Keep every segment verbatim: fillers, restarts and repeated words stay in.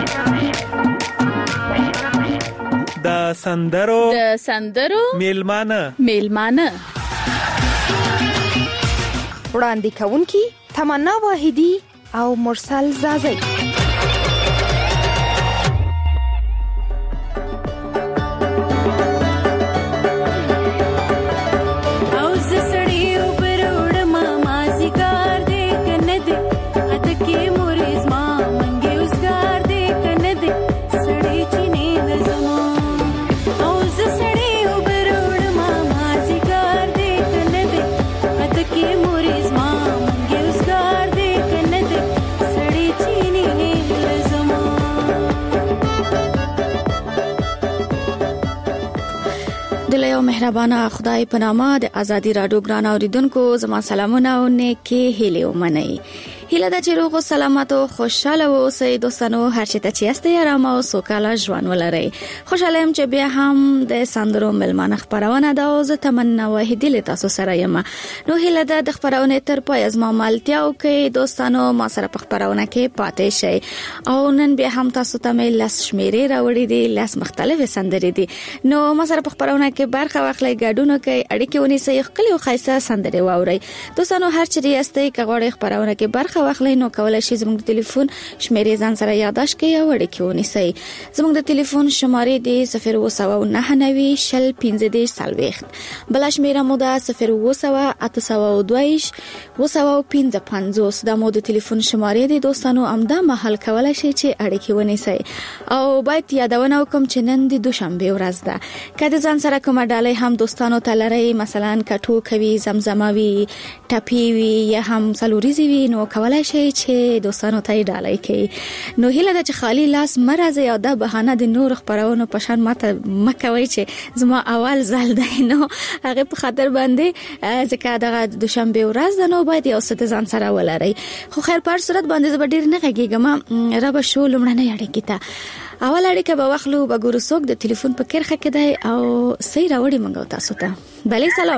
د سندرو د سندرو میلمانه میلمانه وړاندې کوونکی تمنا واحدی او مرسل زازی. دلایو مهربانه خدای په نامه د ازادي رادیو ګران اوریدونکو زما سلامونه او نیکی هیله ومنئ. هیله ده چې روغ او سلامت او خوشاله اوسئ دوستانو، هر چېرته چې یاستئ آرام او سوکاله ژوند ولرئ. خوشاله یم چې بیا هم د سندرو میلمانه خپرونه ده او زه تمنا واحدی له تاسو سره یم. نو هیله ده د خپرونې تر پایه زما ملتیا وکړئ دوستانو، ما سره په خپرونه کې پاتې شئ. او نن بیا هم تاسو ته مې لس شمیرې راوړې دي، لس مختلفې سندرې دي. نو ما سره په خپرونه کې برخه واخلئ، ګډون وکړئ، اړیکې ونیسئ، ښکلې او ښایسته سندرې واورئ. دوستانو هر چیرې یاستئ که غواړئ خپرونه کې برخه واخلئ نو کولای شئ زموږ د ټلیفون شمیرې ځان سره یادداشت کړئ او اړیکې ونیسئ. زموږ د ټلیفون شمارې دی صفر اووه سوه نهه نوي شل پنځه دېرش څلوېښت، بله شمیره مو ده صفر اووه سوه اته سوه دوه ویشت اووه سوه پنځه پنځوس. دا مو د ټلیفون شمارې دی دوستانو، همدا مهال کولای شئ چې اړیکې ونیسئ. او باید یادونه وکړم چې نن د دوشنبې ورځ ده. که د ځان سره کومه ډالۍ هم دوستانو ته لرئ، مثلا کټو کوي، زمزمه وي، ټپي وي یا هم څلوریزې وي، نو کولای شئ چې دوستانو ته یې ډالۍ کړئ. نو هیله ده چې خالی لاس مه راځئ او دا بهانه د نور خپرونو په شان ماته مه کوئ چې زما اول ځل دی. نو هغې په خاطر باندې ځکه دغه دوشنبې ورځ ده نو باید یو څه د ځان سره ولرئ. خو خیر په هر صورت باندې زه به ډېر نه غږېږم، رابه شو لومړنۍ اړیکې ته. اول اړیکه به واخلو، به ګورو څوک د ټلیفون په کرښه کې دی او څه راوړي موږ تاسو ته. بلې سلام.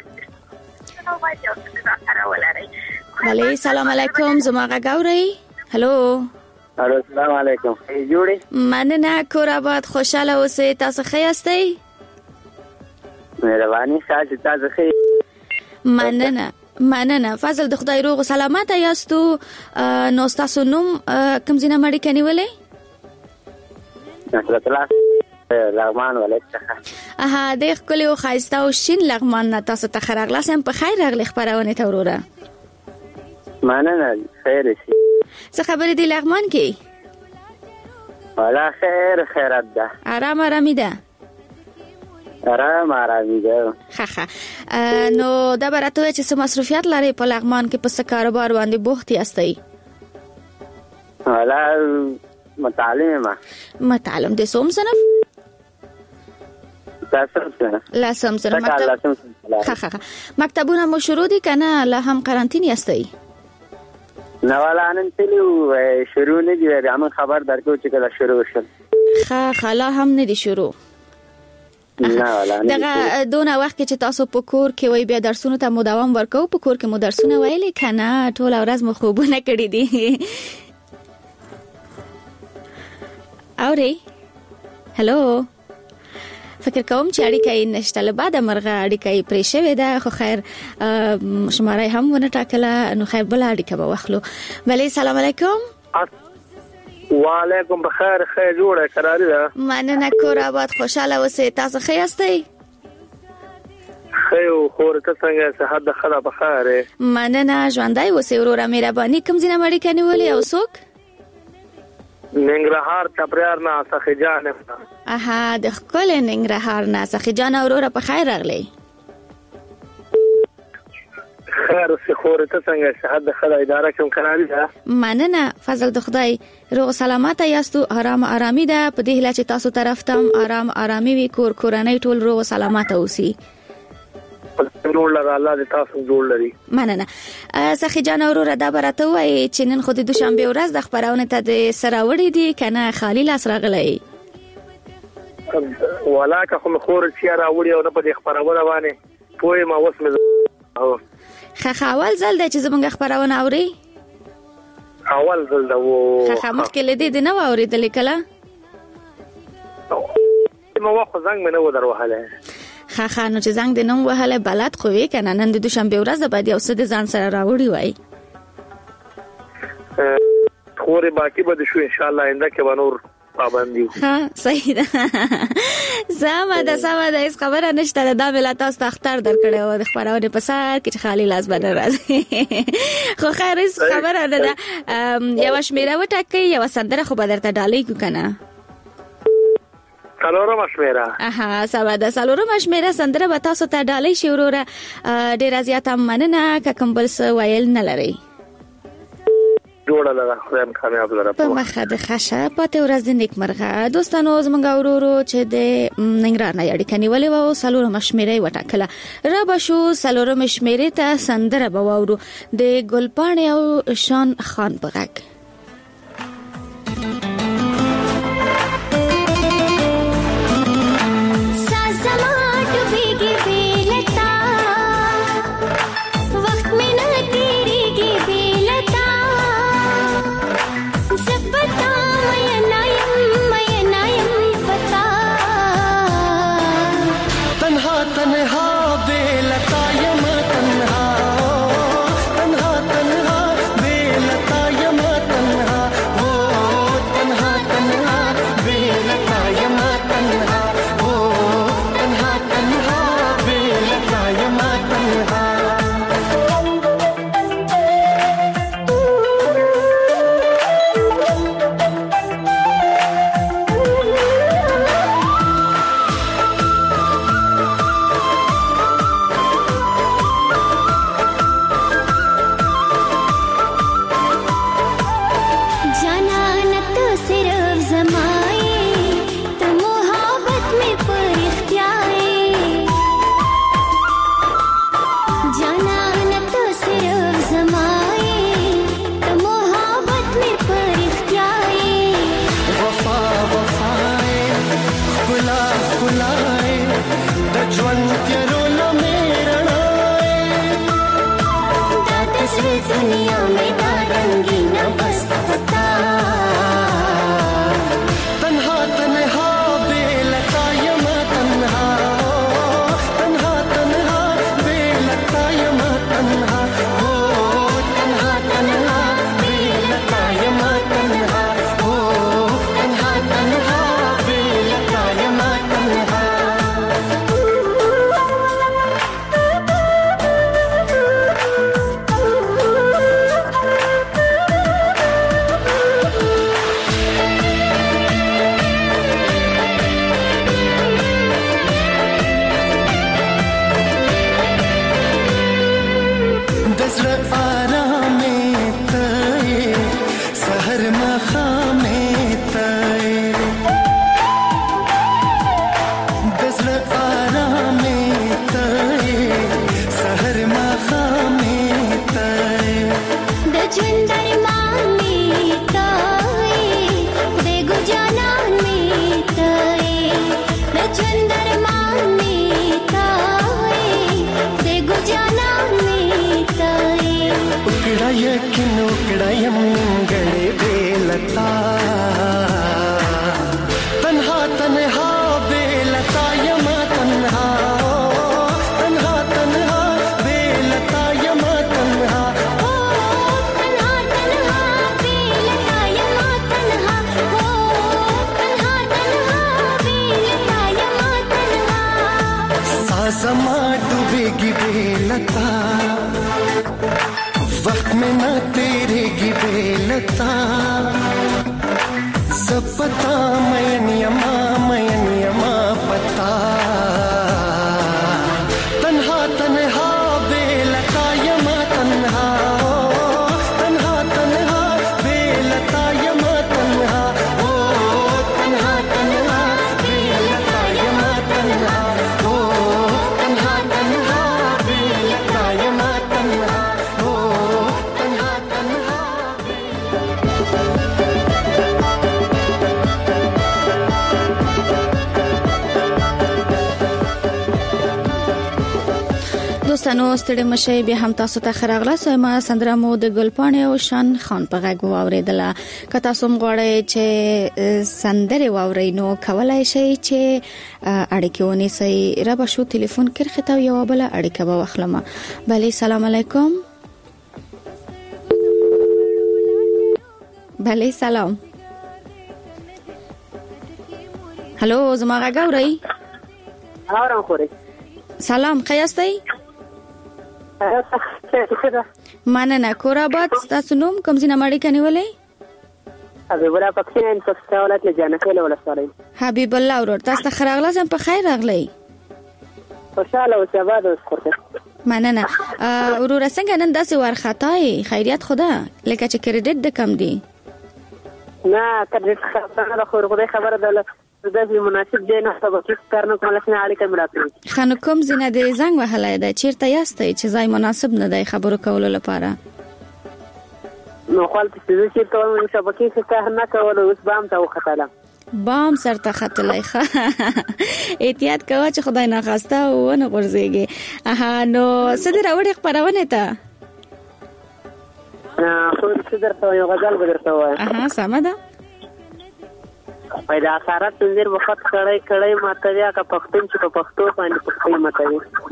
بله سلام علیکم، زما غږ اورئ؟ هلو الو السلام علیکم، ښه جوړې؟ مننه، کور آباد، خوشاله اوسئ. تاسو ښه یاستئ؟ مهرباني تاسو تاسو ښه؟ مننه مننه. فضل د خدای روغ او سلامت یاستو. نو ستاسو نوم کوم ځای نه اړیکه نیولې؟ نصرت الله لغمان ولایت څخه. اها، د ښکلي او ښایسته او شین لغمان نه تاسو ته ښه راغلاست. هم په خیر راغلې خپرونې ته وروره. مننه، خیر شي. څه خبرې دي لغمان کې؟ والا خیر خیرت ده، آرام آرامي ده. آرام آرامي ده. ښه ښه. نو دا به راته وایي چې څه مصروفیت لرئ په لغمان کې، په څه کاروبار باندې بوخت یاستئ؟ والا متعلم یم. متعلم د څوم صنف؟ لسم صنف. لسم صنف. مکتب ښه ښه. مکتبونه مو شروع دي که نه لا هم قرنطین یاستئ؟ نه والا نن تلو شروع نه دي، بیا موږ خبر درکو چې کله شروع شول. ښه ښه، لا هم نه دي شروع. نه والا نه. دغه دونه وخت کې چې تاسو په کور کې وای بیا درسونو ته مو دوام ورکو، په کور کې مو درسونه ویلې که نه ټوله ورځ مو خوبونه کړي دي؟ اورئ؟ هلو، فکر کوم چې اړیکه یې نشته، له بعده مرغه اړیکه یې پرې شوې ده. خو خیر شماره هم ونه ټاکله، نو خیر بله اړیکه به واخلو. بلې سلام علیکم. وعلیکم بخیر، ښه جوړه قراري ده. مننه، کور آباد، خوشاله اوسئ. تاسو ښه یاستئ؟ ښه یو، خور ته څنګه صحت د ښه ده؟ بخیر یې. مننه، ژوندی اوسئ وروره. مهرباني، کوم ځای نه اړیکه نیولې او څوک؟ ننګرهار چپریار نه سخی جان. اها، د ښکلي ننګرهار نه سخی جان وروره، په خیر راغلی. خیر اوسې خور ته څنګه صحت د ښه ده؟ اداره کوم قراري ده؟ مننه، فضل د خدای روغ سلامت یاستو، آرام آرامي ده. په دې هیله چې تاسو طرف ته آرام آرامي وي، کور کورنۍ ټول روغ سلامت اوسي. جوړ لره، الله دې تاسو جوړ لري. مننه. سخی جان وروره، دا به راته وایي چې نن خو د دوشنبې ورځ د خپرونې ته د څه راوړي دي که نه خالي لاس راغلی؟ والا که خو مې خور چې راوړي او نه په دې خپرونه باندې پوه یم، اوس مې ښه ښه، اول ځل دی چې زموږ خپرونه اورئ؟ اول ځل دا و خخه مخکې لیدې نه و اورېدلې کله ما وخت زنګ مې نه و دروهله خخه نو چې زنګ د نوم وهله بلد خو وې کنه نن د دوشنبه ورځ باید یو څه د ځان سره راوړی وای خوري باقی به شو ان شاء الله انده کې بنور پابندي ها صحیح ده زما د سما د هیڅ خبره نشته دا مل تاسو اختر درکړې و د خبرونه په سر کې خالی لاس باندې راځي خو خیر هیڅ خبره نه ده یو شمیره وټکې یو سندره خو بدرته ډالې کو کنه سلورم شمیره اها سبا د سلورم شمیره سندره به تاسو ته ډالې شي وروره ډیر زیاته مننه که کوم بل څه ویل نه لري جوړه لږه خدایم کامیاب لره په مخه د خشه پاتې ورځ د نیکمرغه دوستانو زمونږ ورورو چې د ننګرهار نه اړیکه نیولې و سلورم شمیره وټاکله را به شو سلورم شمیره ته سندره به واورو د ګلپاڼې او شان خان په غږ دوستانو ستړي مشه بیا هم تاسو ته خراغله سم سندره مو د ګلپاڼې او شان خان په غږ واوریدله. که تاسو مغواړئ چې سندره واورئ نو کولای شئ چې اړیکه ونیسئ. را به شو ټلیفون کرخه ته یو بل اړیکه به واخلم. بله سلام علیکم. بله سلام. هلو زما غږ اورئ؟ اورم خوري. سلام خیاستئ؟ مننه. کور آباد. تاسو نوم کوم ځای نه مړی کنيولې؟ حبیب الله پکښین پکښه ولایت له جانخیل ولسوالۍ. حبیب الله ورور تاسو ته خراغله سم په خیر راغلی. خوشاله اوسه آباد اوسه. مننه. ورور څنګه نن داسې ورخطای خیریت خدا لکه چې کریډټ د کم دی؟ نه کریډټ خبره ده خو خدای خبره ده داسې مناسب دی نه سبا چې کارنو کومه څنګه اړیکه مراته. خنو کوم زینه د زنګ وهلای ده چیرته یاستئ چې ځای مناسب نه دی خبرو کولو لپاره؟ نو خپل څه چې ته سبا کې څه نه کول اوس بام ته وختاله. بام سرته خطلای ښه احتیاط کوه چې خدای نه خواسته ونه غورځيږي. اها نو څه در وړي خبرونه ته؟ نه خو څه درته یو غزل بدرته وای. اها سم ده. پیدا سارت تنظیر وخت کړای کړای ماته یا کا پښتون چې په پښتو باندې پښتو ماته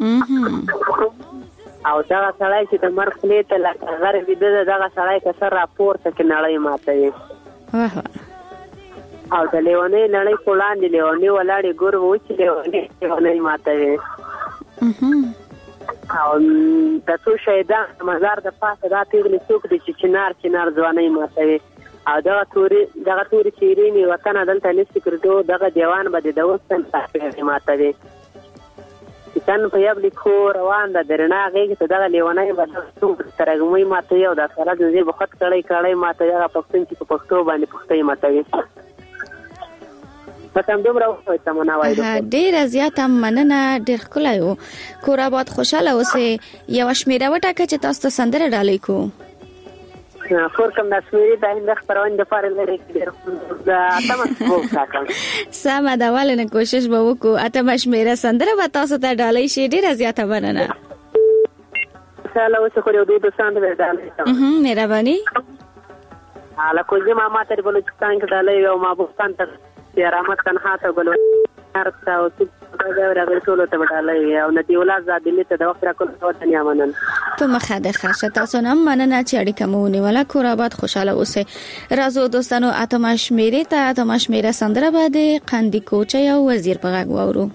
او دا سړی چې د مرګ خلې ته لغره ویده دا سړی کسر راپورته کې نړۍ ماته واه او د لیونې نړۍ کولان دی لیونې ولاړې ګور و چې لیونې لیونې ماته او تاسو شهیدان مزار د پاسه دا پیغلې څوک دي چې چنار چنار ځواني ماته او دا توري دا توري چیرینی وطن دلته نشي کړو دغه دیوان به د وستن تاسو ماته دي څنګه په یو لیکو روان ده درنا غږی ته دغه لیونای به څو ترګموي ماته یو دا سره د دې بخت کړي کړي ماته یا پښتون چې په پښتو باندې پښتې ماته وي پتم دومره وای تمنا وای ډیر زیات مننه ډیر کولایو کور آباد خوشاله اوسه یو شمیره وټاکه چې تاسو ته سندره ډالې کو فور کوم د شمیرې د هند خبرونه د فار لري دا تاسو وکړه سم دا ولنه کوشش به وکړو اته مشمیره سندره به تاسو ته ډالې شي ډیر زیات مننه سلام اوسه خو یو دوه سندره ډالې هم مهرباني حالا کوجه ما ما ته بلوچستان کې ډالې یو ما بوستان ته رحمت تنها ته ګلو ارتا او څه دا راغلی ټول ته ډالې او ندی ولاد زادلی ته د وخت را کول ته نه منن ته مخه ده خاصه تاسو نه مننه چې اړیکه مو نیوله کور آباد خوشاله اوسه. رازو دوستانو اتمش میره ته اتمش میره سندره باندې قندی کوچه او وزیر په غږ واورو.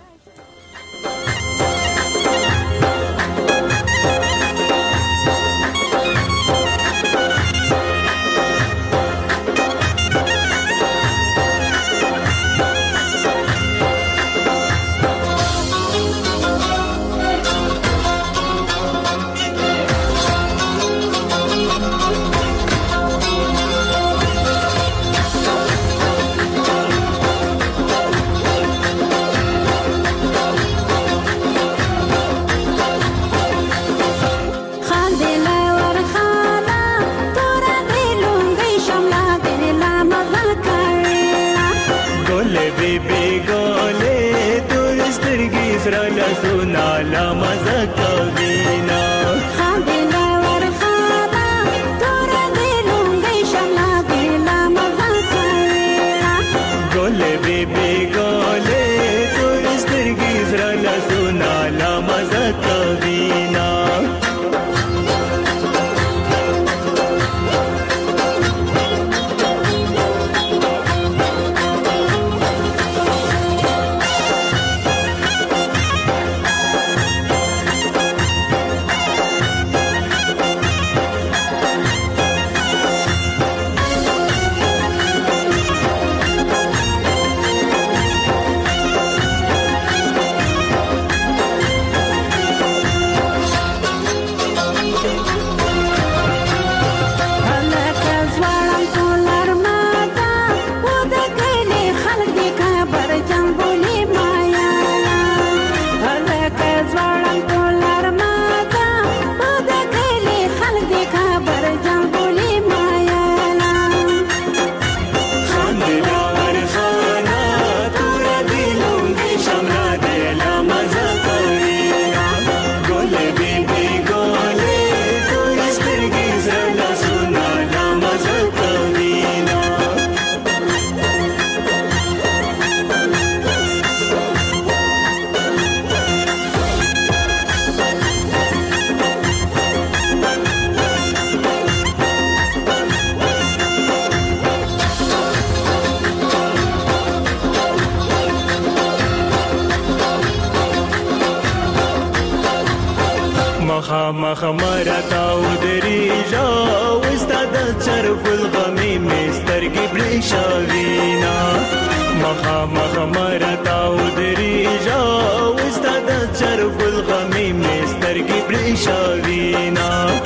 مخامخ مرتاو دریجا وستاد چرګل غمی مسترګې برښاوینا مخامخ مرتاو دریجا وستاد چرګل غمی مسترګې برښاوینا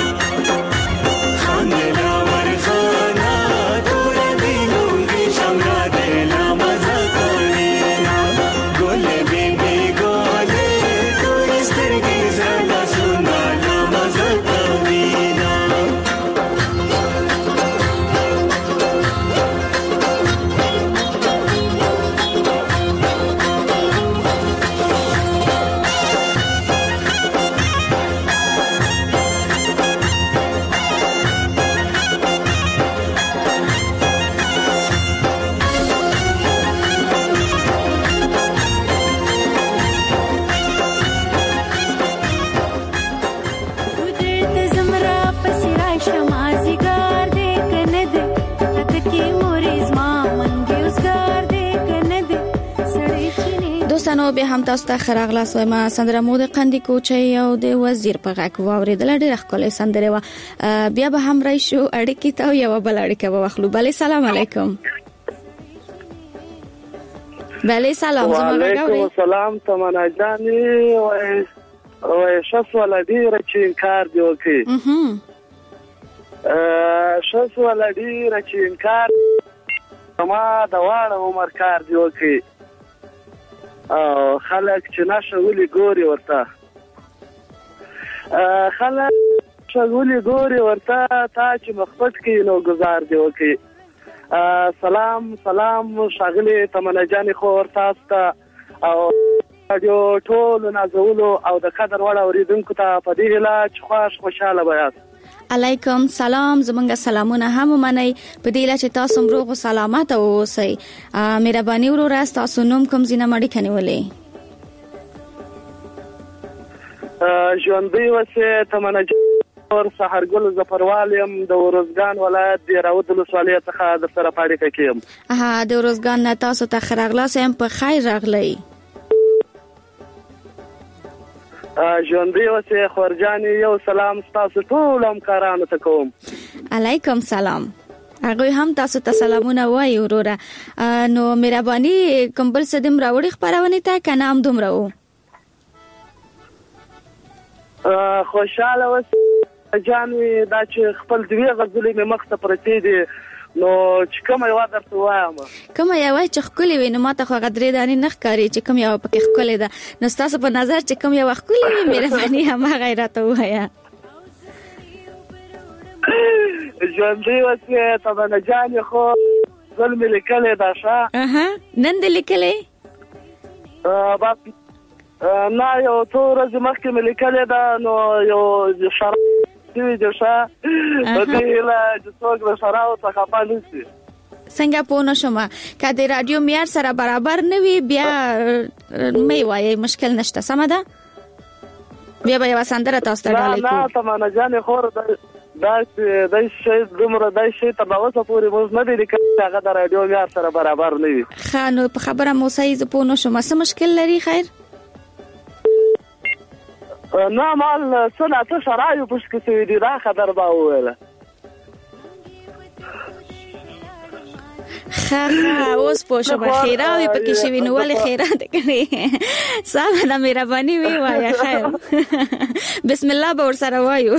خاندلا ورخانا تور دینونګي شمرا دلا مزه کوینا ګل بی بی ګل تور سترګې زړه سونا لا مزه کوینا دوستانو به هم تاسو ته خراغلاس وایم سندره مود قندی کوچي او د وزیر په غاک واوریدل ډېر ښکلې سندره و بیا به هم راشو اړیکې ته یو بل اړیکه به واخلو بله سلام علیکم بله سلام وعلیکم السلام تمنا جانی و و شخص ولدی رچین کار دی وکي شخص ولدی رچین کار ما د واړه عمر کار دی وکي او خلک چې نشه ولي ګوري ورته خلک چې ولي ګوري ورته تا چې مخبت کې نو گزار دی وکي سلام سلام شاغلي تمنا جان خو ورته استا او جو ټول نازولو او د قدر وړ اوریدونکو ته په دې لا چې خوش خوشاله بیاست علیکم سلام زمونږ سلامونه هم منئ په دې لا چې تاسو روغ او سلامت اوسئ مهرباني وروره تاسو نوم کوم زینه مړی کنيولې ژوندۍ وسه تمنا اور سحرګل زفروالیم د ورزګان ولایت د راود ولسوالۍ څخه د سره پاړې کېم ها د ورزګان نه تاسو ته خراغلاس هم په خیر راغلی ژوندۍ وسه خورجاني یو سلام تاسو ټول همکارانو ته کوم علیکم سلام هغه هم تاسو ته سلامونه وایي وروره نو مهرباني کوم بل څه دم راوړي خبرونه ته کنه هم دومره و خوشاله وس جانوي دا چې خپل دوی غزلې مې مخته پرتې دي نو چې کوم یو درته وایم کوم یو چې خولې وي نو ماته خو غدرې دانی نه ښکاری چې کوم یو پکې خولې ده نو تاسو په نظر چې کوم یو خولې وي مهرباني هم غیرت وایا ژوندۍ وسه تمنا جان خو ظلم لیکلې دا ښه اها نن دې لیکلې ا نه یو څو ورځې مخکې مې لیکلې ده نو یو شراب دی چې ښه په دې لا چې څوک له شرابو څخه خفه نشي څنګه پوه نشم که د رادیو معیار سره برابر نه وي بیا مې وایي مشکل نشته سمه ده بیا به یوه سندره تاسو ته ډالۍ کوو نه تمنا جانې خور دا چې دا شی دومره دا شی تر اوسه پورې موږ نه دی لیکلی هغه د رادیو معیار سره برابر نه وي ښه نو په خبره مو صحیح زه پوه نشم څه مشکل لري خیر نه مال سنه ته شرایو پښ کې سوي دي دا خبر با وویله خا اوس پوه شو خیراوي پکې شوی نو ولې خیرات کړي ساده د مهرباني وی وای خیر بسم الله به ور سره وایو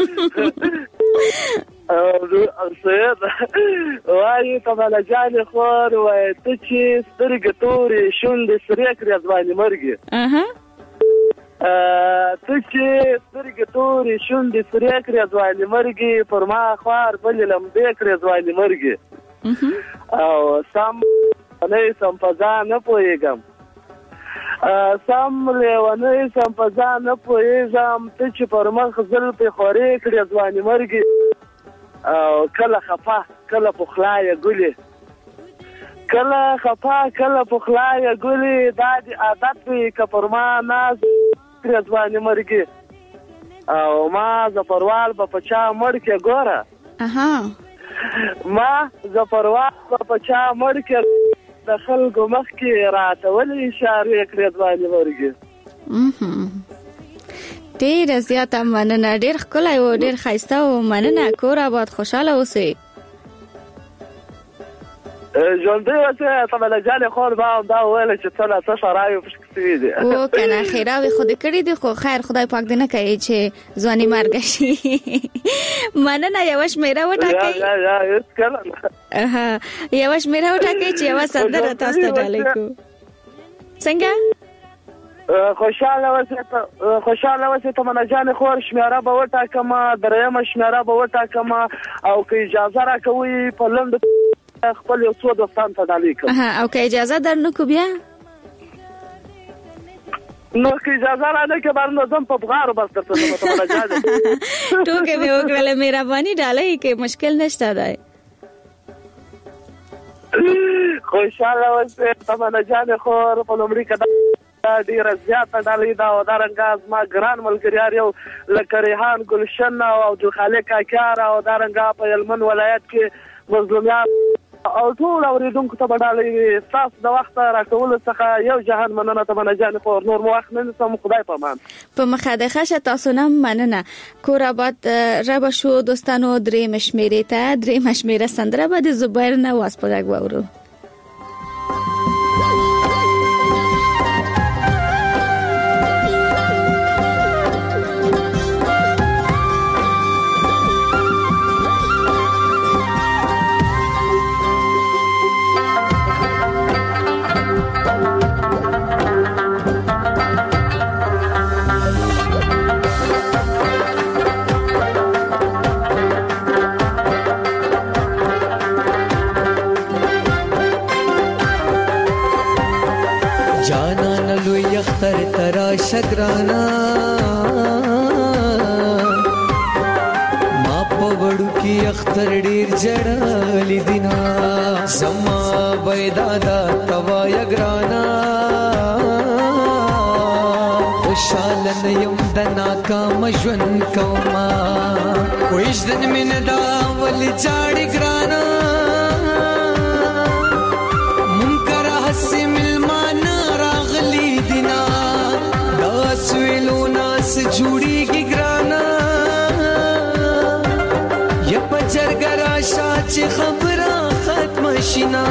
او سید وای تمنا جان خور وای ته چې سترګې تورې شونډې سرې کړې ځواني مرګي اها ته چې سترګې تورې شونډې سرې کړې ځواني مرګي پر ما خوار بلې لمبې کړې ځواني مرګي او سم نه سم په ځان نه پوهېږم سم لیونی سم په ځان نه پوهېږم ته چې پر مخ زلفې خورې کړې ځواني مرګي او کله خفه کله په خلا یې ګلې کله خفه کله په خلا یې ګلې دا د عادت وي که پر ما ناز کړې ځواني مرګي او ما زفروال به په چا مړ کې ګوره ما زفروال به په چا مړ کې د خلکو مخ کې راته ولې اشارې کړې ځواني مرګي ډېر زیاته مننه، ډېر ښکلی و، ډېر ښایسته و. مننه، کور آباد، خوشحاله اوسئ. ژوندۍ اوسئ. تمنا جانې خور ما هم دا وویله چې څه نه څه شراوې پشکې سوي دي. او که نه ښېراوې خو دې کړي دي، خو خیر خدای پاک دې نه کوي چې ځواني مرګه شي. مننه. یوه شمېره وټاکئ. یا یا هېڅکله نه. یوه شمېره وټاکئ چې یوه سندره تاسو ته ډالۍ کړو. څنګه؟ خوشحاله اوسئ. خوشحاله اوسئ تمنا جانې خور. شمېره به وټاکمه، درېیمه شمېره به وټاکمه، او که اجازه راکوئ په لنډو خپل یو څو دوستان ته ډالۍ کړم. او که اجازه در نه کو بیا؟ نو که اجازه را نه که بر نو ځم په بغارو بس درته ځم تمنا جانې. ټوکې مې وکړله، مهرباني ډالۍ کې مشکل نشته دی. خوشحاله اوسئ تمنا جانې خور. په لومړي کې ډېره زیاته ډالۍ ده، او دارنګه زما ګران ملګریار یو لکه ریحان ګلشن او عبدالخالق کاکیار، او دارنګه په هلمند ولایت کې مظلومیان او ټول اورېدونکو ته به ډالۍ وي. ستاسو د وخت راکولو څخه یو جهان مننه تمنا جانې خور. نور مو وخت نه نیسم، خدای په امان. په مخه د ښه شه، تاسو نه مننه. کور آباد ربه شو دوستانو. درېیمه شمېرې ته درېیمه شمېره سندره به د زبیر نواز په غږ واورو. اختر ترا شگرانا ما پوڑو کی اختر ډیر جړل دینا سما بيدادا توا یگرانا خوشالن یم دنا کام ژوند کوما کویش دن من دا ول چاړي ګرانا منکر حسي ملمان راغلی دینا دا سویلو ناس جوړي کی ګرانا یا پچرګرا شاچ خبره ختم شینا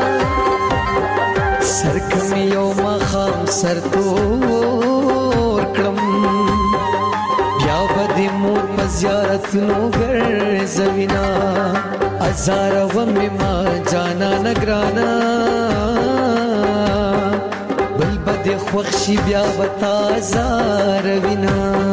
سرکم یو مخام سرتور کړم بیا بده مور پزیارت نو ګر زوینا ازار و ما جانا نگرانا بل بده خوښي بیا وتا زار وینا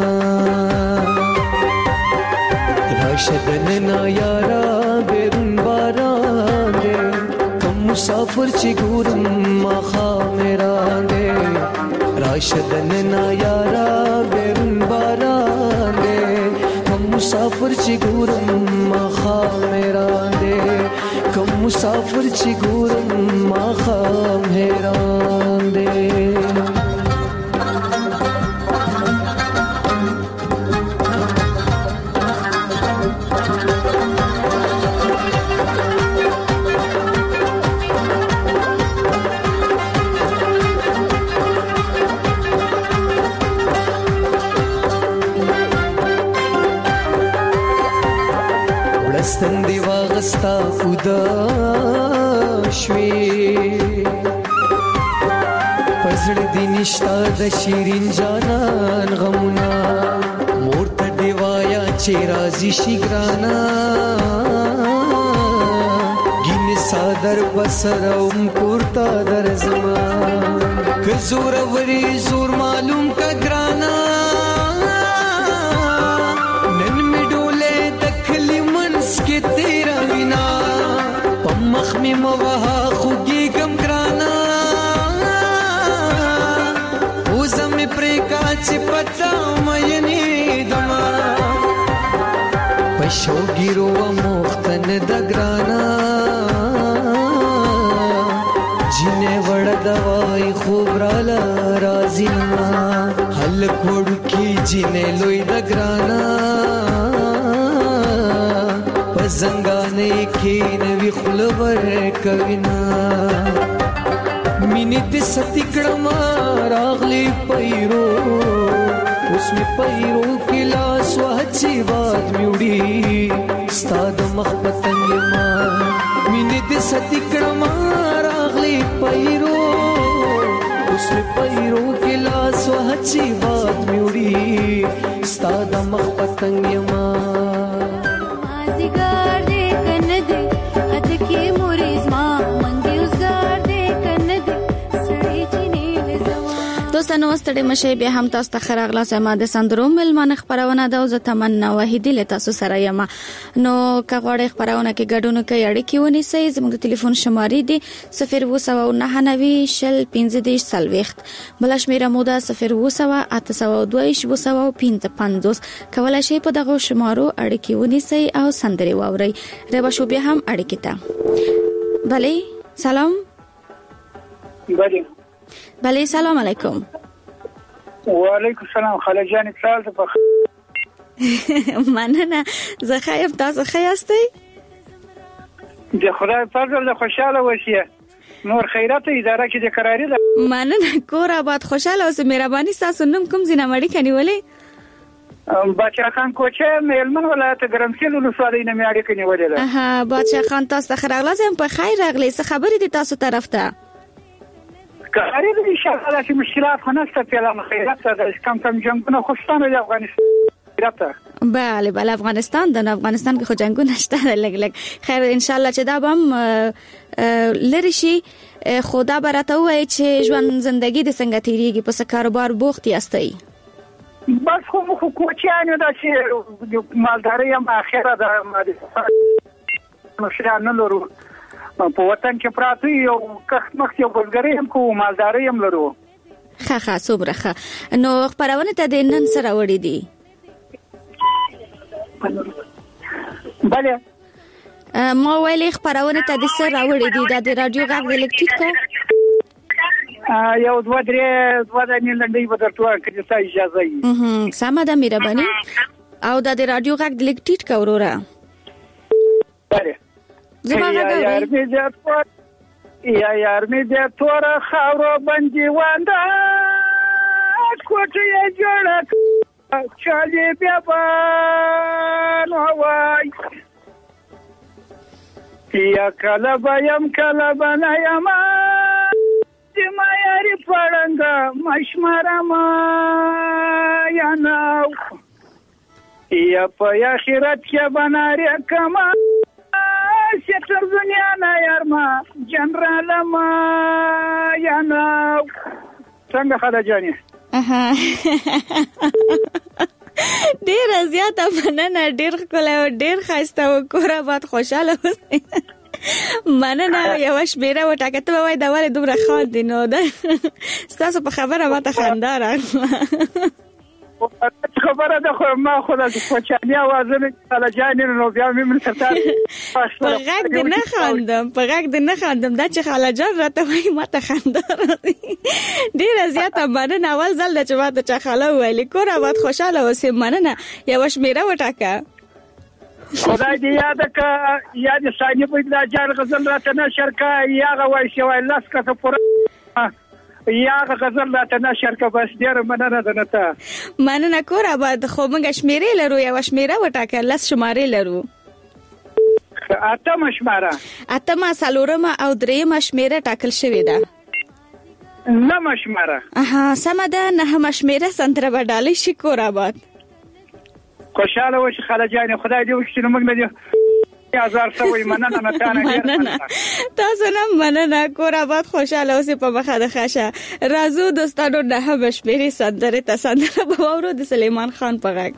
راشدن نا یارا بیرون باران دے کم مسافر چی گورم مخا میران دے راشدن نا یارا بیرون باران دے کم مسافر چی گورم مخا میران دے کم مسافر چی گورم مخا میران دے ستندی واغستا خدا شوی پزړ دی نشتا د شیرین جانان غمنا مور ته دی وایا چې راضی شي ګرانا ګین صادر بسروم کورتا در زما ک زور وری زور معلوم کا ګرانا के तेरा बिना पमख में मवहा खुगी गम ग्राना उज़म प्रेका चिपता मयनी दमा पशो गिरो मुख्तन दग्राना जिने वड़ दवाई खूबराला राजिना हल कोड़ की जिने लोई दग्राना زنګانې کې نوی خلور کوینا مینې دې ستکړه ما راغلی پیرو اوس می پیرو کې لاس وهچی باد میوړي ستاد مخ پتنګ ما مینې دې ستې کړم راغلی پیرو اوس می پیرو کې لاس وهچی باد میوړي ستاد مخ پتنګ ما مازیګر دې کنه دې اته کې مورز ما منګي اوسګر دې کنه دې سړی چینه لزوا دوستانو ستړي مشه به هم تاسو ته خراغلا سما د سندروم ملمن خبرونه د او تمنا وحیدی له تاسو سره یم نو کغوړې خبرونه کې ګډون کوي اړیکې ونیسئ زموږ د ټلیفون شمارې دي صفر و سو نه نوي شل پنځه دیش سلويخت بل شمیره مو ده صفر و سو اته سو دوه و سو پنځه پنځوس کولای شئ په دغه شمارو اړیکې ونیسئ او سندري واورئ ربا شو به هم اړیکې ته بله سلام بله بله سلام علیکم وعلیکم السلام خاله جان سال ته په مننه زه خیف تاسو خیاستئ د خدای فضل له خوشاله وشي نور خیرات اداره کې د قراری ده مننه کور آباد خوشاله اوسه مهرباني تاسو نوم کوم زینه مړی کني ولې بچا خان کوچه مېلمن ولایت ګرمسیل ولسوالۍ نه میاړي کني ولې ده اها بچا خان تاسو ته خراغلازم په خیر راغلی څه خبرې دي تاسو طرف ته قراری دې ان شاء الله چې مشکلات خنسته په لاره خیرات ده کم کم جنگونه خوستانه د افغانستان بله بله افغانستان د افغانستان کې خو جنگونه شته لګ لګ خیر ان شاء الله چې دا به لری شي خدا برته وای چې ژوند زندگی د څنګه تیریږي په کاروبار بوخت یاستئ بس خو مخ کوچیانو دا چې مالداري هم اخره ده مشران نه لرو په وطن کې پراته یو کخت مخ یو بزګری هم کو مالداري هم لرو ښه ښه صبره ښه نو خبرونه ته د نن سره وړي دي بله ما ویلې خبرونه ته د سره راوړې دي د رادیو غږ د الکتریک کا یو دوه درې دوه د نیلندې په درتو کې څه اجازه یې سم ده مهرباني او د رادیو غږ د الکتریک کا وروره بله زما غږ یا یار می دې تور خاورو باندې واندا کوټه یې جوړه چالي بیا نو وای یا کله بیم کله بنایم چې ما یاري پړنګ مشمره ما یا نو یا په آخرت کې بناري کما ستر دنیا نه یار ما جنرال ما یا نو څنګه خدا جاني ډیر زیاته مننه ډیر کله ډیر خسته و کور آباد خوشاله اوسئ مننه یو شمیره وټاکته وای دا ولې دومره خان دي نو ده تاسو په خبره ماته خندا راغله خبره ده خو ما خو د کوچانیا وازنه کله جانې نو بیا مې من ستاره په غږ دې نه خاندم په غږ دې نه خاندم دا چې خاله جان راته وای ماته خندا راځي ډیر زیاته مننه اول ځل چې ماته چا خاله ویلې کور آباد خوشاله اوسې مننه یو شمیره وټاکه خدای دې یاد کا یاد ثانیه په دا جار غزل راته نشر کا یا غوای شوی لاس کا پوره یا غزل راته نشر کا بس ډیر مننه ده نته مننه کور آباد خو موږ شمیرې لرو یو شمیره وټاکه لاس شمارې لرو اتم شماره اتم سالورم او دریم شمیره ټاکل شوې ده نه مشمره اها سم ده نه مشمیره سندره بدالې شي کور آباد خوشاله و چې خاله جان خدای دې وکړي موږ نه دي هزار سوي مننه نه مننه تاسو نه مننه کور آباد خوشاله اوسې په مخه د خاشه رازو دوستانو نه مشمیره سندره ته سندره به اورو د سلیمان خان په غږ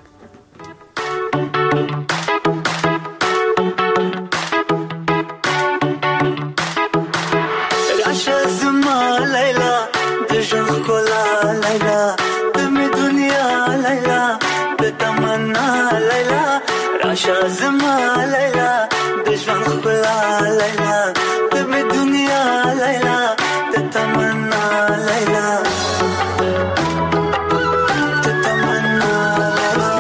شازما لیلا د ژوند خپلا لیلا د می دنیا لیلا د تمنا لیلا د تمنا لیلا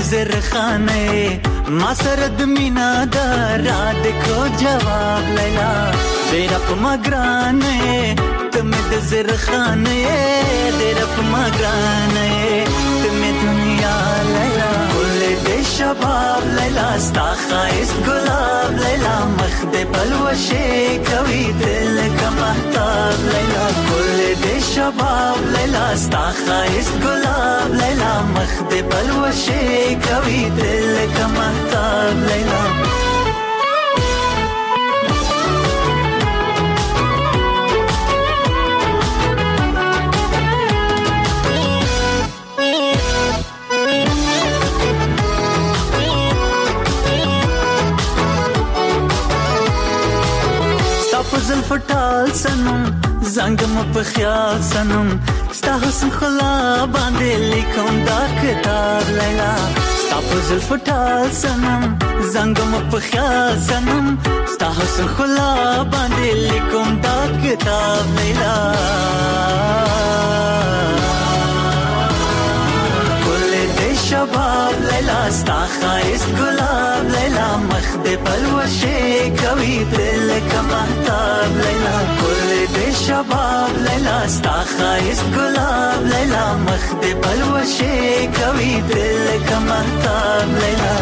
زرخانه ما سره د مینا د را دکو جواب لیلا ډیر په مګرانه تم د زرخانه ډیر په مګرانه تم دنیا لیلا ګل د شباب لیلا ستا خایست ګلاب لیلا مخ د بلوشه کوي دل کا محتاب لیلا ګل د شباب لیلا ستا خایست ګلاب لیلا مخ د بلوشه کوي دل کا محتاب لیلا پزل فټال سنم زنګم په خیال سنم ستا حسن خلا باندې لیکم دا کتاب لیلا ستا پزل فټال سنم زنګم په خیال سنم ستا حسن خلا باندې لیکم دا کتاب لیلا شباب لیلا ستا خایست گلاب لیلا مخ دے بلوشے کوي دل کا محتاب لیلا کل دے شباب لیلا ستا خایست گلاب لیلا مخ دے بلوشے کوي دل کا محتاب لیلا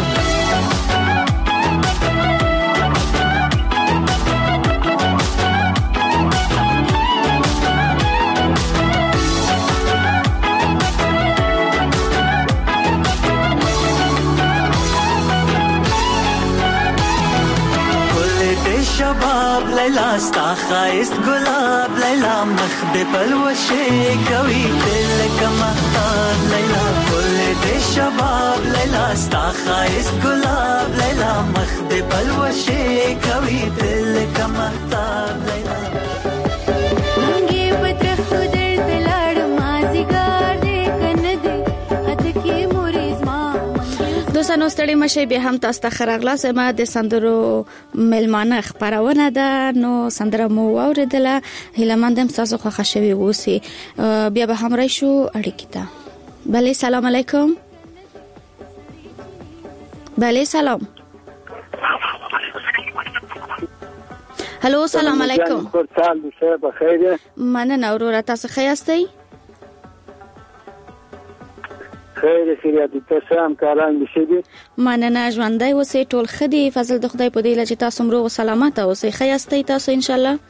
شباب لیلا ستا خایست گلاب لیلا مخ دے بلوشے کوي دل کا محتاب لیلا کل دے شباب لیلا ستا خایست گلاب لیلا مخ دے بلوشے کوي دل کا محتاب لیلا ننګي پترخو درد لاړ مازیګار دې کنه دې حد کې مورز ما دوستانو ستړي مشه به هم تاسو ته خراغلاس ما د سندرو ملمانه خبرونه ده نو سندره مو اوریدله هیلمندم تاسو خو خوشوي وسی بیا به هم راشو اړیکې ته بله سلام علیکم بله سلام هلو سلام علیکم مننه وروره تاسو ښه یاستئ خیر خیریت تاسو هم کاران بشئ مننه ژوندۍ اوسئ ټول ښه دي فضل د خدای په دی چې تاسو هم روغ او سلامت اوسئ ښه یاستئ تاسو ان شاء الله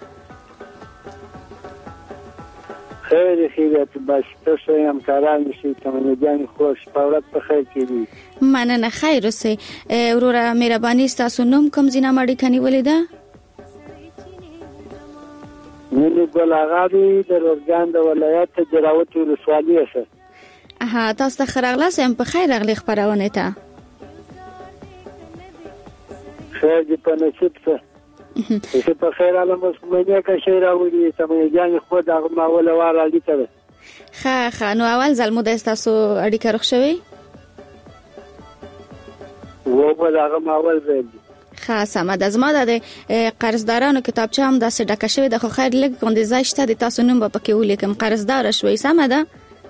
خیر خیریت باش تاسو هم کاران بشئ تمنګان خوش پاولت په خیر کې مننه خیر اوسئ وروره مهرباني تاسو نوم کوم ځینه مړی کني ولیدا نن ګل آغا دی د ورګان د ولایت جراوت ولسوالۍ سره اها تاسو ته خراغلاس هم په خیر اغلی خبرونه ته خیر دې په نصیب څه چې په خیر عالم اوس مې کا شي راوړي سمې جان خو دا ماول واره لیکره ښه ښه نو اول ځل مو د تاسو اړیکه رخ شوی و په دا ماول زه ښه سم ده زما د قرضدارانو کتابچه هم داسې ډکه شوی د خو خیر لږ ګوندیزای شته د تاسو نوم په کې ولیکم قرضدار شوی سم ده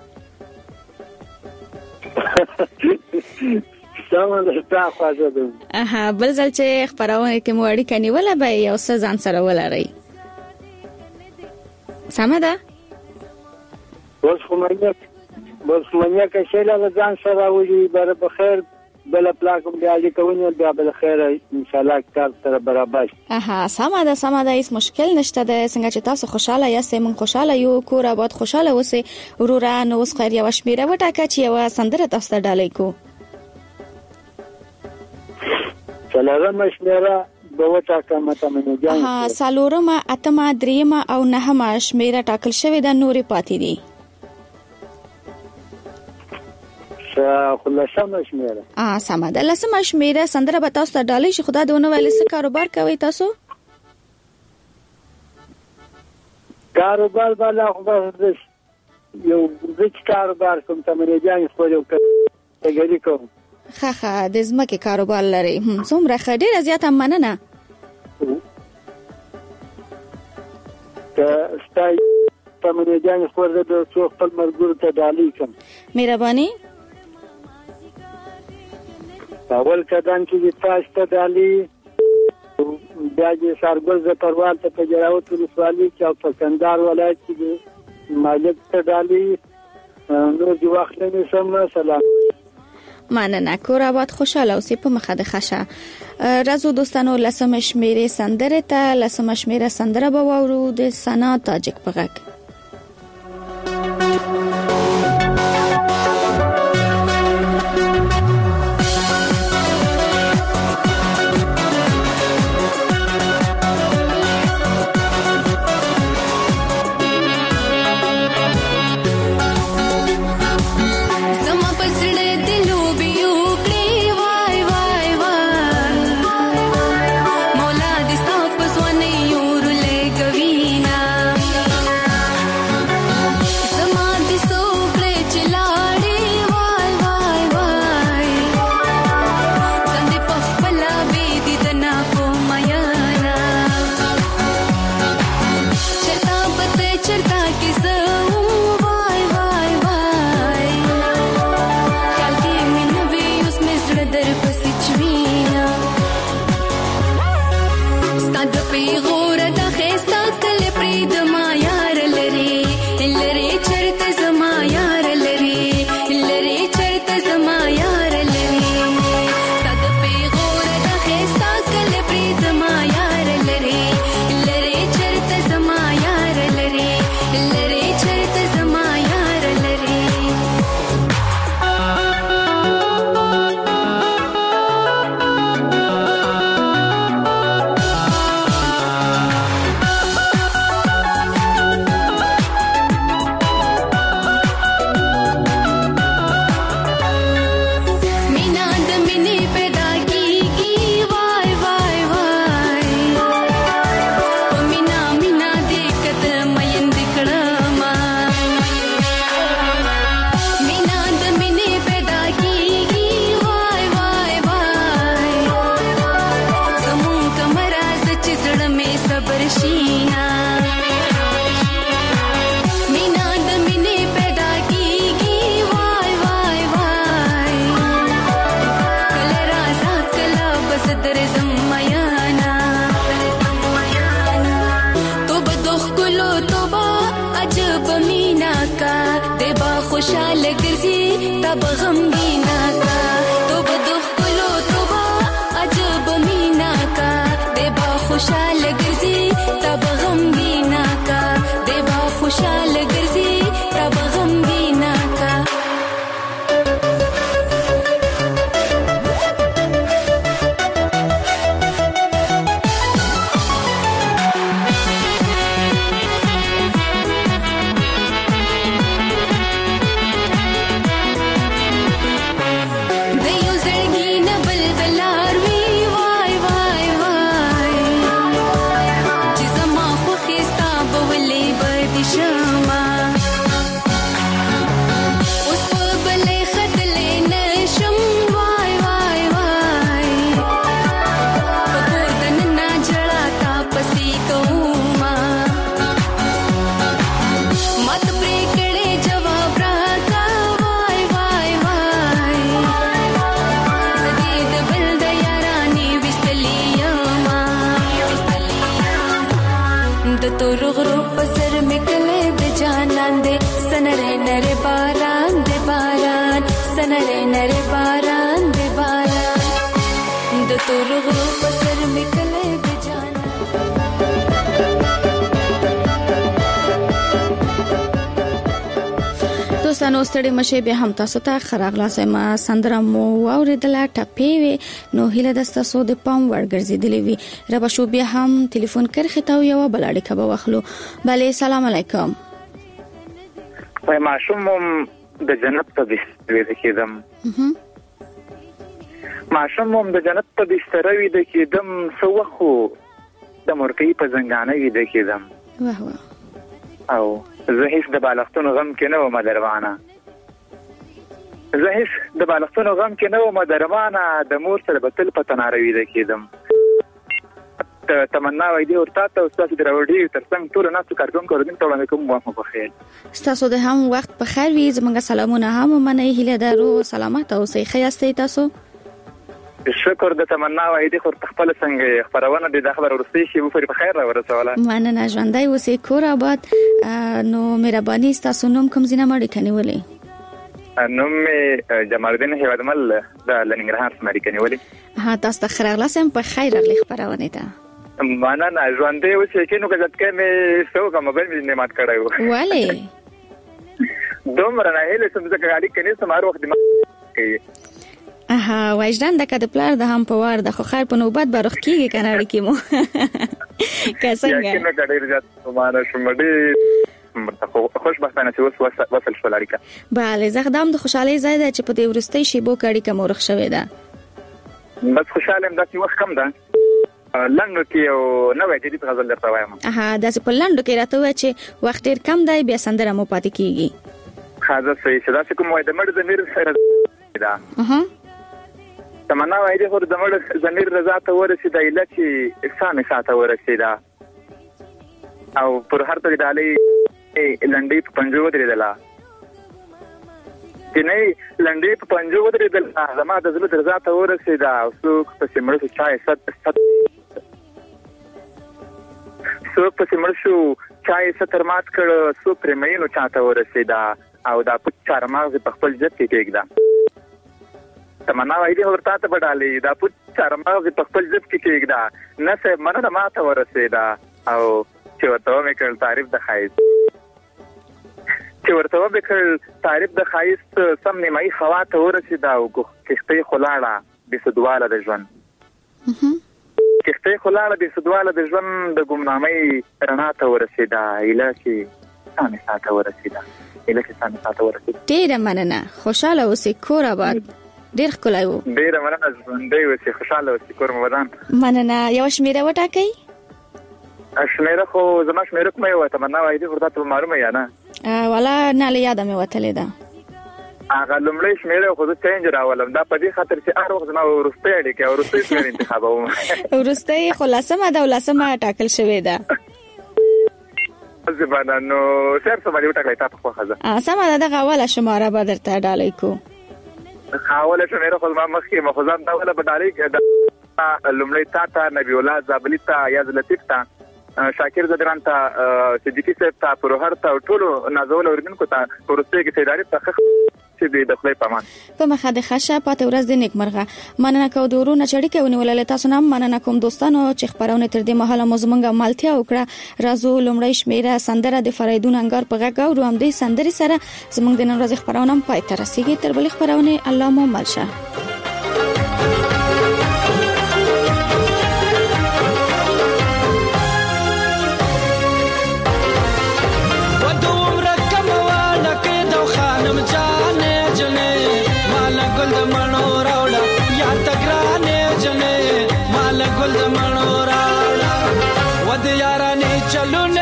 سم ده تا خواږه ده اها بل ځل چې خبرونه کې مو اړیکه نیوله به یو څه ځان سره ولرئ سم ده اوس خو مې اوس مې کا شي له ځان سره وږي بر بخیر بل پلاکم بیا لیکونه بیا بل خیر ان شاء الله کار سره برابر اها سم ده سم ده هیڅ مشکل نشته ده څنګه چې تاسو خوشاله یاست من خوشاله یو کور آباد خوشاله اوسئ وروره نو اوس خیر یو شمیره وټاکه چې یو سندره تاسو ته ډالۍ کو څلورمه شمیره به وټاکه مته مې جان ها څلورمه اتمه دریمه او نهمه شمیره ټاکل شوې ده نورې پاتې دي خلاصه شمیره اه سم ده لسمه شمیره سندره به تاسو ته ډالۍ شي خدا دونه ویل څه کاروبار کوي تاسو کاروبار بالا خو یو ځکه کاروبار کوم ته مې جان خو یو کګری کوم ښه ښه د ځمکې کاروبار لري څومره ښه ډېره زیاته مننه ستای ته مې جان خو د څو خپل مرګور ته ډالۍ کوم مهرباني اول قدم کې تاسو ته دالي بیا چې سرګل زپروال ته په جراوت ولسوالي کې او په کندهار ولایت کې مالک ته دالي نو دی وخت نه سم سلام مننه کور آباد خوشاله اوسې په مخه د خشه رازو دوستانو لسم شمیره سندره ته لسم شمیره سندره به وورو د سنا تاجک په غږ دوستانو ستړي مشه به هم تاسو ته خراغلاسه ما سندره مو اوریدله ټپی وی نو هله د تاسو د پام ورګرځیدلې وی رب شو به هم ټلیفون کرخه تا یو بلاړی کبه واخلو bale سلام علیکم وای ماشوم د جنت ته بستر کېدم ماشوم د جنت ته بستر وی د کېدم سوخو د مرکی په زنګانه وی د کېدم واه واه او زه هیڅ د بالښتونو غم کې نه وم دروانه زه هیڅ د بالښتونو غم کې نه وم دروانه د مور سره به تل په تناروي د کېدم تمنا وای دی ورته تاسو د راوړي ترڅنګ ټول ناسو کارکونکو ورته ټولنه کوم مو په خیر تاسو د هم وخت په خیر وي زمونږ سلامونه هم منه هله درو سلامت او صحیح یاستئ تاسو شکر د تمنا وایدي خو خپل څنګه خبرونه د خبر ورسې شي په په خیر ورسوله. مننه ژوندۍ اوسې کور آباد. نو مهرباني تاسو نوم کوم ځای نه مړ کنيولې؟ نوم جمال الدین هیوادمل د لنګرهار سماري کنيولې. ها تاسو ته خیرغلاسم په خیر اغلی خبرونه ته. مننه ژوندۍ اوسې کینو که ځکه مې څو کوم موبایل مې نعمت کړایو. ولی دومره نه هله سم ځکه علي کني سمار وخت ما کوي. اها وجدان د کډ پلار د هم په وار د خو خیر په نوبت برخ کیږي کنه اړیکې مو که څنګه یا کنه کډیر ځات سمانه شمډي مرتخو خوشبختانه چې وس وصل شو اړیکه. bale زه خدام د خوشحالي زیاده چې په دې ورستۍ شیبو کډی کوم ورخ شوې ده. بس خوشاله ام داسې وخت کم ده لندو کې او نوې جديد غزل درته وایم. اها داسې په لندو کې راته وای چې وخت ډیر کم دی بیا سندره مو پاتې کیږي. خاصه صحیح شدا چې کوم وای د مړ زمير سره ده. اها تمنا وایي خو د مړ زمير رضا ته ورسېد ایله چې احسان ساته ورسېد او پر هر ته د علي لنډي په پنجو ودرېدله چې نه لنډي په پنجو ودرېدله زما د زړه رضا ته ورسېد او څوک پسې مړ شو چای ست څوک پسې مړ شو چای ستر مات کړ څوک پرېمینو چاته ورسېد او دا په چارمغز په خپل جب کې کېږده. تمنا وایي ورته ته بدالي دا په چارمغز په خپل جب کې کېږده نه څه مننه ماته ورسېده او چې ورته مې کړل تعریف د خایست چې ورته مې کړل تعریف د خایست سم نیمایي خوا ته ورسېده او کښتۍ خلاړه بې سدواله د ژوند کښتۍ خلاړه بې سدواله د ژوند د ګمنامۍ رڼا ته ورسېده ایله چې سامې ساته ورسېده ایله چې سامې ساته ورسېده. ډېره مننه خوشحاله اوسې کور آباد. ډېر ښکلی و. ډېره مننه ژوندۍ اوسې خوشحاله اوسې کور مو ودان. مننه یوه شمېره وټاکئ. شمېره خو زما شمېره کومه یې وه تمنا وایي خو تا ته معلومه یا نه؟ والا نه له یاده مې وتلې ده. هغه لومړۍ شمېره خو زه چینج راولم دا په دې خاطر چې هر وخت زما وروستۍ اړیکې او وروستۍ شمېره انتخابوم. وروستۍ خو لسمه ده او لسمه ټاکل شوې ده. زبانه نو سر څه باندې وټاکلی تا په خوښه ده؟ سمه ده دغه اوله شماره به درته ډالۍ کو. اوله شمېره خو زما مخکې مه خو ځان دوله به ډالۍ لومړۍ تا ته نبي الله زابلي ته یاز لطیف ته شاکر زدران ته صدیقي صاحب ته پروهر ته ټولو نازول اوریدونکو ته وروستۍ کې سیداري ته چې د خدای په امان په مخه د ښه پاتې ورځ د نیکمرغه. مننه کوم د ورونو چې اړیکه ونیولې تاسو نه مننه کوم دوستانو چې خبرونه تر دې مهاله مو زمونږ مالتیا وکړه. راځو لومړی شمېره سندره د فریدون انګار په غږ او هم دې سندري سره زمونږ د نن ورځې خبرونه پای ته رسیدي. تر بلې خبرونه الله مو ملشه. ود یارانه چلو